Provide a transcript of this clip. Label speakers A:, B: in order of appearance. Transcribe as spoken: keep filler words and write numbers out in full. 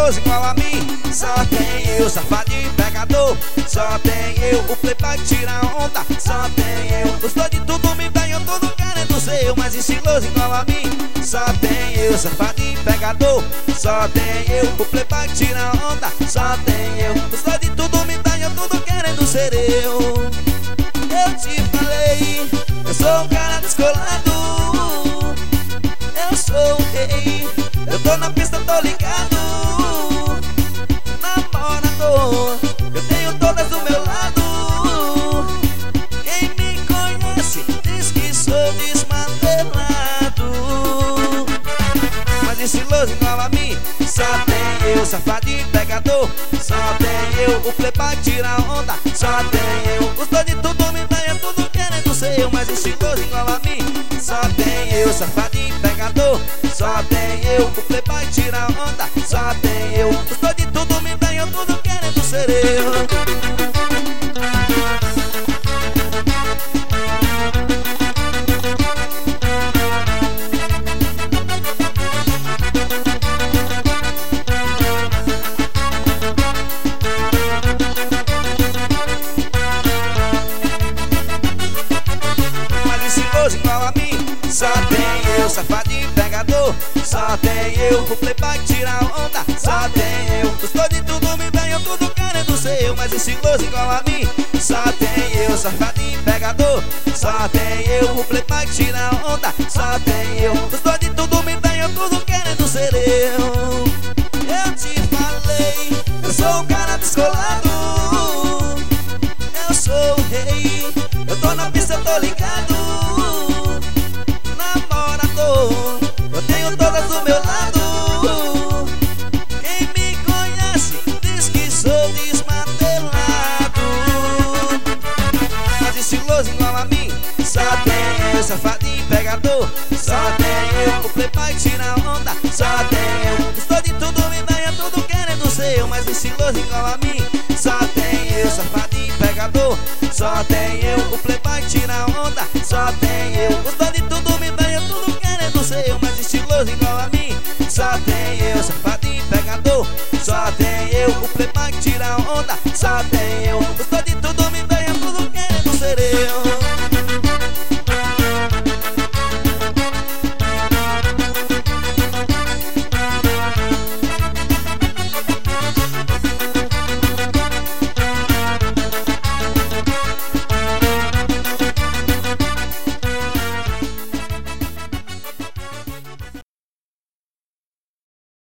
A: estiloso igual a mim. Só tem eu, safadinho pegador. Só tem eu, o playboy que tira onda. Só tem eu, os dois de tudo me pegam, tudo querendo ser eu, mas estiloso igual a mim. Só tem eu, safadinho pegador. Só tem eu, o playboy que tira onda. Só tem eu, os dois de tudo me pegam, tudo querendo ser eu. Eu te falei, eu sou um cara descolado. Eu sou o rei, eu tô na pista, tô ligado. Namorador, eu tenho todas do meu lado. Quem me conhece diz que sou desmantelado, mas estiloso igual a mim. Só tem eu, safadinho pegador. Só tem eu, o playboy tira onda. Só tem eu, os dois de tudo me ganham, tudo querendo ser eu, mas estiloso igual a mim. Só tem eu, safadinho pegador. Só tem eu, o playboy tira onda. Só tem eu, os dois de tudo me ganham, tudo querendo ser eu. Igual a mim. Só tem eu, safadinho pegador. Só tem eu, o playboy tira onda. Só tem eu, os dois de tudo me ganham, tudo querendo ser eu, mas estiloso igual a mim. Só tem eu, safadinho pegador. Só tem eu, o playboy tira onda. Só tem eu, os dois de tudo me ganham, tudo querendo ser eu. Eu te falei, eu sou um cara descolado. Eu sou o rei, eu tô na pista, tô ligado. Namorador, eu tenho todas do meu lado. Quem me conhece diz que sou desmantelado, mas estiloso igual a mim. Só tem eu, safadinho pegador. Só tem eu, o playboy tira onda. Só tem eu, os dois de tudo me ganham, tudo querendo ser eu, mas estiloso igual a mim. Só tem eu, safadinho pegador. Só tem eu, o playboy tira onda. Só tem eu, os dois de tudo me ganham, tudo querendo ser eu, mas estiloso igual a mim. Só tem eu, safadinho pegador. Só tem eu, o playboy tira onda. Só tem